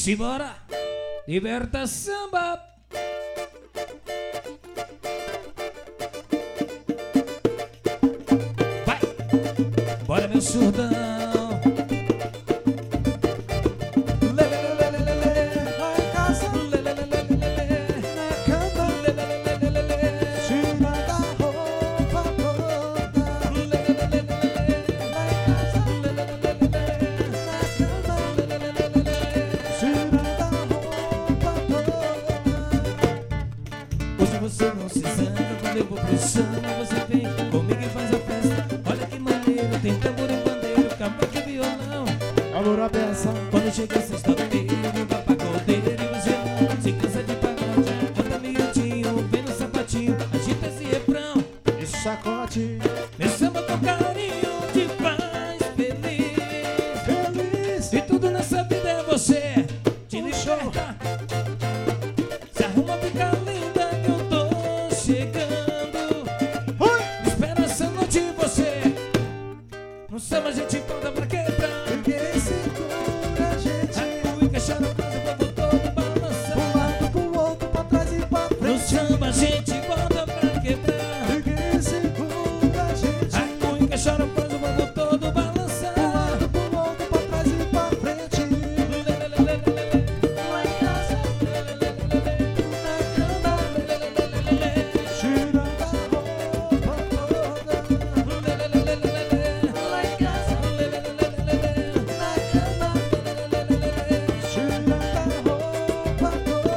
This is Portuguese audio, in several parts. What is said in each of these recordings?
Simbora, liberta samba. Vai, bora meu surdão. Você não se zanga quando eu vou pro samba. Você vem comigo e faz a festa. Olha que maneiro, tem tambor e pandeiro, cavaco e violão. Amor a beça. Quando chega sexta-feira, vai pra caldeira e você não se cansa de pagode. Canta miudinho, vem no sapatinho, agita esse refrão E sacode. meu samba com carinho te faz feliz. Feliz. E tudo nessa vida é você te liberta. Se arruma, fica linda que eu tô chegando. Espera essa noite você. No samba a gente volta pra quebrar. Ninguém segura a gente. Aí encaixar na casa, o povo todo balançar. Um lado pro outro, pra trás e pra No frente. samba a gente volta pra quebrar. Ninguém segura a gente. Aí encaixar na casa, o povo todo balançar. Um lado pro outro, pra trás e pra frente. Lá em casa. Na cama. Tirando a roupa toda. Lá em casa. Na cama. Tirando a roupa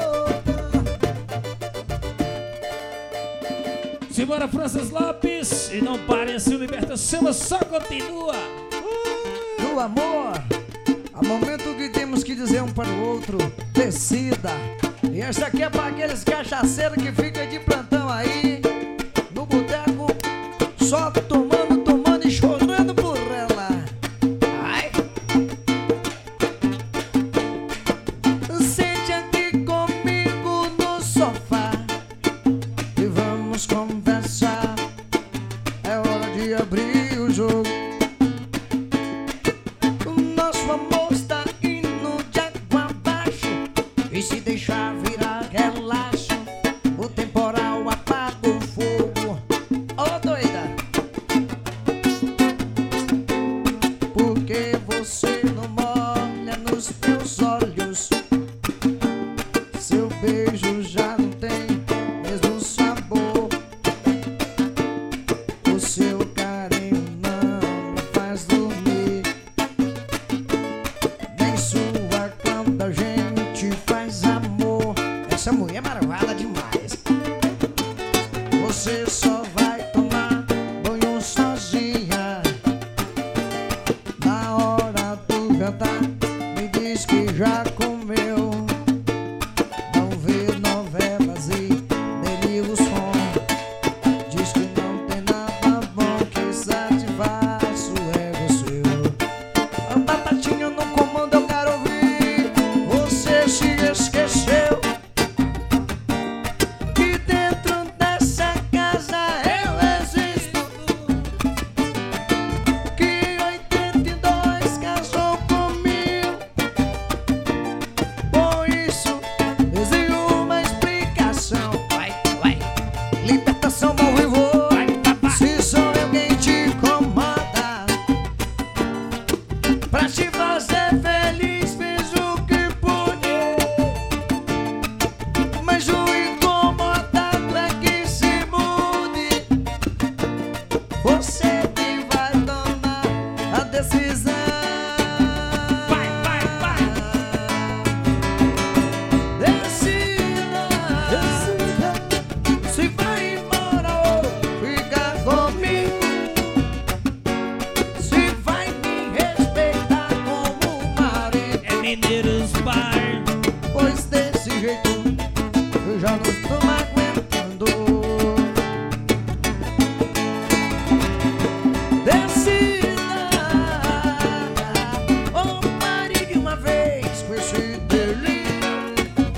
toda. Simbora, Francis Lopes. E não pare assim, o Liberta Samba só continua. Do amor, há momento que temos que dizer um para o outro: decida. E essa aqui é para aqueles cachaceiros que ficam de plantão aí no boteco, só tomando, tomando e chorando por ela. Ai. Sente aqui comigo no sofá e vamos conversar. É hora de abrir o jogo. O nosso amor está indo de água abaixo. E se deixar virar relaxo, o temporal apaga o fogo. Ô doida! Porque você não molha nos meus olhos. Seu beijo já não tem mesmo sabor. O seu carinho não me faz dormir. Nem sua quando a gente faz amor. Essa mulher é marvada demais. Você só vai tomar banho sozinha. Na hora do jantar, me diz que já comeu. Não vê novelas e nem liga o som. Diz que não tem nada bom que satisfaça o ego seu. A batatinha no comando eu quero ouvir. Você se esqueceu que dentro dessa casa eu existo. Que 82 casou comigo. Por isso exige uma explicação. Vai, vai. Libertação ao vivo. Se sou eu quem te incomoda, pra te fazer feliz fiz o que pude. Mas o incomodado é que se mude. Você que vai tomar a decisão. Vai, vai, vai. Decida. Se vai embora ou ficar comigo. Se vai me respeitar como marido. É Mineiros Bar. Pois desse jeito eu já não estou aguentando. Decida, ou pare de uma vez com esse delírio.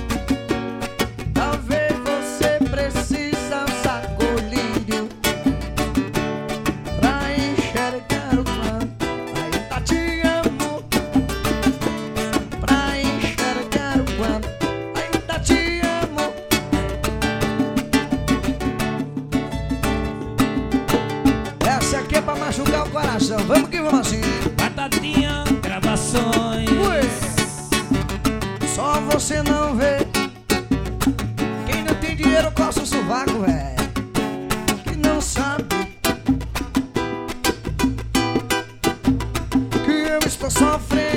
Talvez você precise usar colírio pra enxergar o quanto ainda te amo. Pra enxergar você não vê. Quem não tem dinheiro coça o sovaco, velho. Que não sabe que eu estou sofrendo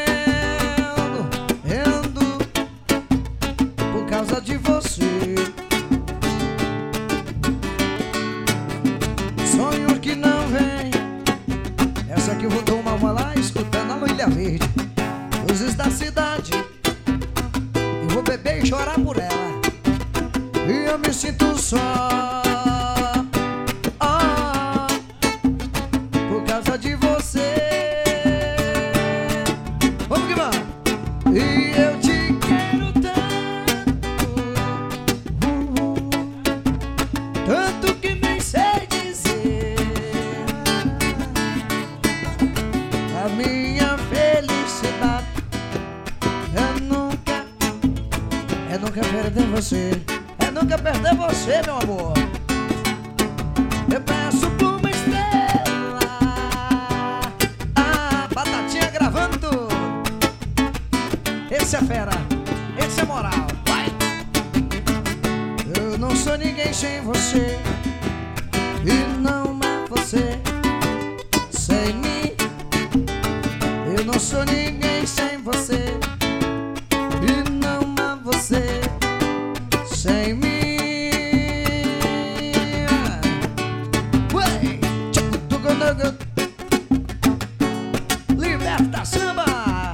por causa de você. Sonhos que não vem. Essa aqui eu vou tomar uma lá escutando a Ilha Verde. Luzes da cidade. Eu vou beber e chorar por ela. E eu me sinto só, por causa de você. Vamos que vamos. E eu te quero tanto, tanto que nem sei dizer. A minha felicidade é nunca perder você. É nunca perder você, meu amor. Eu peço por uma estrela. Batatinha gravando tudo. Esse é fera, esse é moral. Vai! Eu não sou ninguém sem você. E não é você sem mim. Eu não sou ninguém sem você. E não é você sem mim. Ué, liberta samba.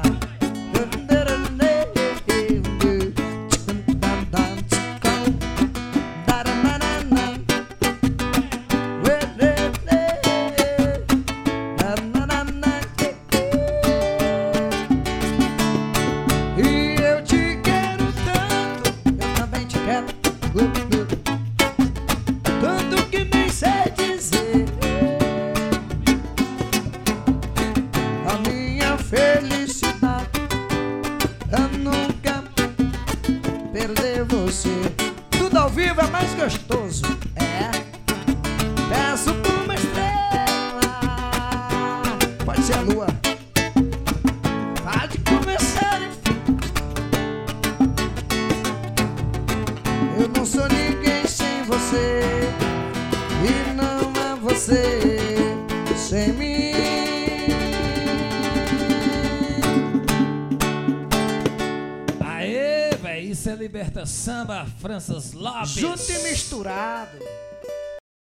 E eu te quero tanto, eu também te quero tanto que nem sei dizer. A minha felicidade é nunca perder você. Tudo ao vivo é mais gostoso. É. Peço por uma estrela. Pode ser a lua. Pode começar, enfim. Eu não sou ninguém sem você. E não é você sem mim. Aê, véi, isso é Liberta Samba, Francis Lopes. Junto e misturado.